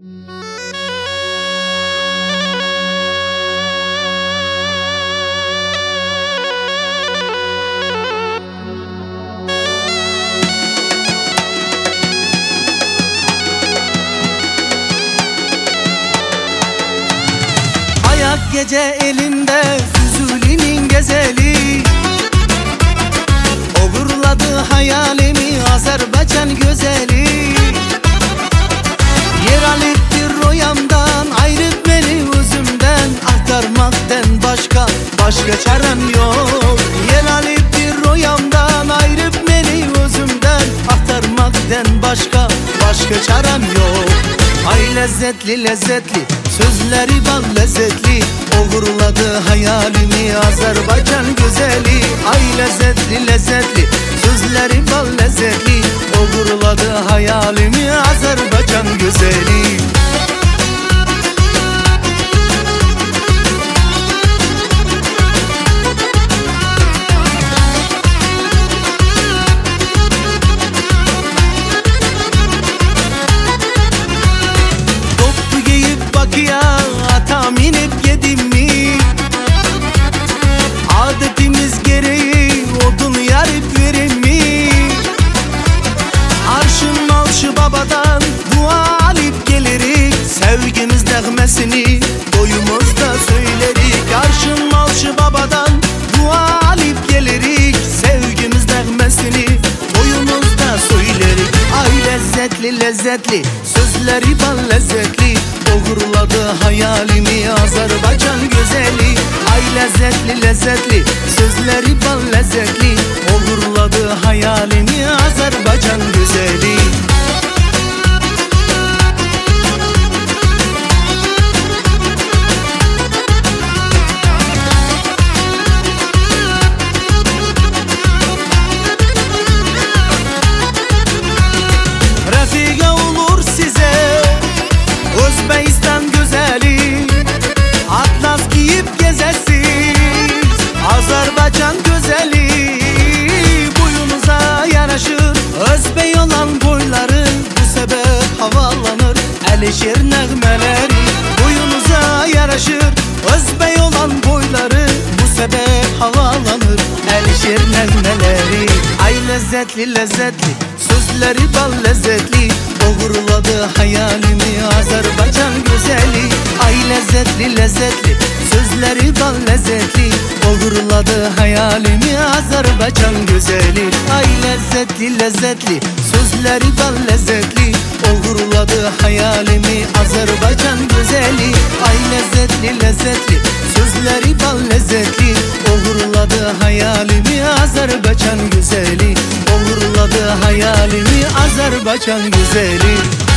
Gece elinde Füzuli'nin gezeli, uğurladı hayalimi Azerbaycan güzeli. Yer alıp bir rüyamdan, ayırıp beni özümden, aktarmaktan başka çarem yok. Yer alıp bir rüyamdan, ayırıp beni özümden, aktarmaktan başka çarem yok. Ay lezzetli lezzetli, sözleri bal lezzetli, uğurladı hayalimi Azerbaycan güzeli. Ay lezzetli lezzetli, sözleri bal lezzetli, uğurladı hayalimi Azerbaycan güzeli. Ya atam inip yedim mi? Adetimiz gereği odun yarıp verim mi? Arşın malşı babadan dua alıp gelirik, sevgimiz nağmesini boyumuzda söylerik. Arşın malşı babadan dua alıp gelirik, sevgimiz nağmesini boyumuzda söylerik. Ay lezzetli lezzetli, sözleri bal lezzetli, uğurladı hayalimi Azerbaycan güzeli. Ay lezzetli lezzetli, sözleri bal lezzetli, uğurladı hayalimi Azerbaycan güzeli. Refika olur size Özbekistan güzeli, atlas giyip gezesiz Azerbaycan güzeli. Boyunuza yaraşır Özbek olan boyları, bu sebep havalanır Əlişir nəğmələri. Boyunuza yaraşır Özbek olan boyları, bu sebep havalanır Əlişir nəğmələri. Ay lezzetli lezzetli, sözleri bal lezzetli, uğurladı hayalimi Azerbaycan güzeli. Ay lezzetli lezzetli, sözleri bal lezzetli, uğurladı hayalimi Azerbaycan güzeli. Ay lezzetli lezzetli, sözleri bal lezzetli, uğurladı hayalimi Azerbaycan güzeli. Ay lezzetli lezzetli, sözleri bal lezzetli, uğurladı hayalimi Azerbaycan güzeli. Uğurladı hayalimi Azerbaycan güzeli.